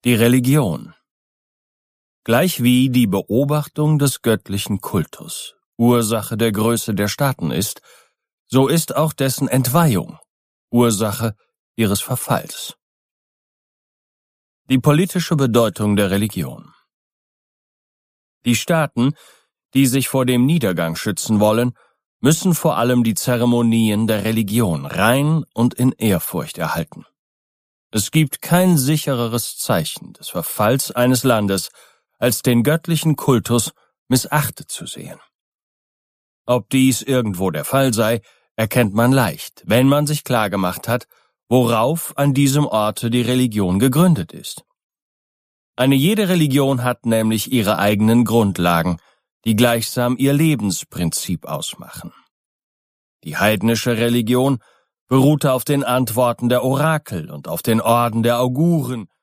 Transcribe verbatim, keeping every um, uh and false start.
Die Religion. Gleichwie die Beobachtung des göttlichen Kultus Ursache der Größe der Staaten ist, so ist auch dessen Entweihung Ursache ihres Verfalls. Die politische Bedeutung der Religion. Die Staaten, die sich vor dem Niedergang schützen wollen, müssen vor allem die Zeremonien der Religion rein und in Ehrfurcht erhalten. Es gibt kein sichereres Zeichen des Verfalls eines Landes, als den göttlichen Kultus missachtet zu sehen. Ob dies irgendwo der Fall sei, erkennt man leicht, wenn man sich klargemacht hat, worauf an diesem Orte die Religion gegründet ist. Eine jede Religion hat nämlich ihre eigenen Grundlagen, die gleichsam ihr Lebensprinzip ausmachen. Die heidnische Religion beruhte auf den Antworten der Orakel und auf den Orden der Auguren,